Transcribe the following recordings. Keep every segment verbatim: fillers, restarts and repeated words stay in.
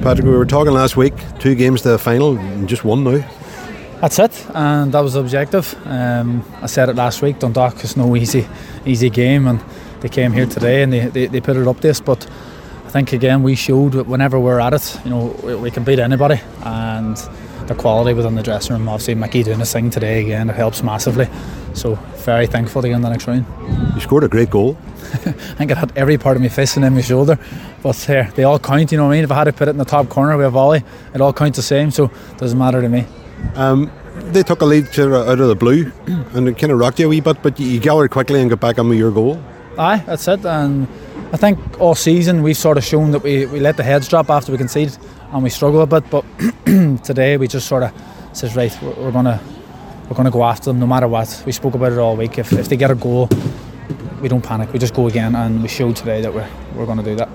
Patrick, we were talking last week, two games to the final, and just one now. That's it, and that was the objective. Um, I said it last week, Dundalk is no easy easy game, and they came here today and they, they, they put it up to us, but I think again we showed that whenever we're at it, you know, we, we can beat anybody, and the quality within the dressing room, obviously Mickey doing his thing today again, it helps massively, so very thankful to get in the next round. You scored a great goal. I think it had every part of my fist and in my shoulder, but here, they all count, you know what I mean? If I had to put it in the top corner with a volley, it all counts the same, so it doesn't matter to me. Um, they took a lead out of the blue and it kind of rocked you a wee bit, but you gathered quickly and got back on with your goal. Aye, that's it, and I think all season we've sort of shown that we, we let the heads drop after we conceded and we struggle a bit, but today we just sort of says, right, we're, we're gonna we're gonna go after them no matter what. We spoke about it all week. If, if they get a goal, we don't panic, we just go again, and we showed today that we're we're going to do that.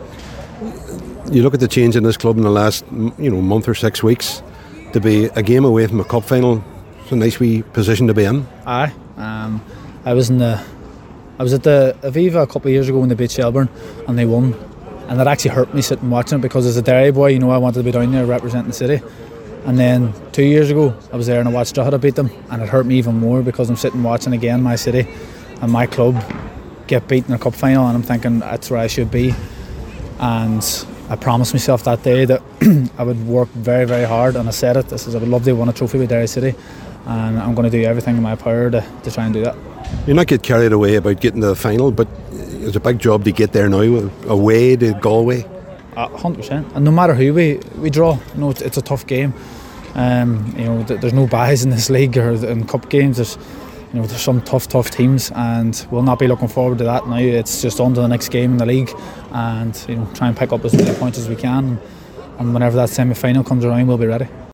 You look at the change in this club in the last you know month or six weeks, to be a game away from a cup final. It's a nice wee position to be in. Aye, um, I was in the I was at the Aviva a couple of years ago when they beat Shelbourne and they won, and that actually hurt me sitting watching it, because as a Derry boy, you know, I wanted to be down there representing the city. And then two years ago I was there and I watched Drogheda beat them, and it hurt me even more because I'm sitting watching again my city and my club get beaten in a cup final, and I'm thinking that's where I should be. And I promised myself that day that I would work very very hard, and I said it, I said I would love to win a trophy with Derry City, and I'm going to do everything in my power to, to try and do that. You're not get carried away about getting to the final, but it's a big job to get there now, away to Galway. Uh, one hundred percent, and no matter who we, we draw, you know, it's, it's a tough game. Um, you know, th- there's no buys in this league or in cup games. There's, you know, there's some tough, tough teams, and we'll not be looking forward to that now. It's just on to the next game in the league, and you know, try and pick up as many points as we can. And whenever that semi-final comes around, we'll be ready.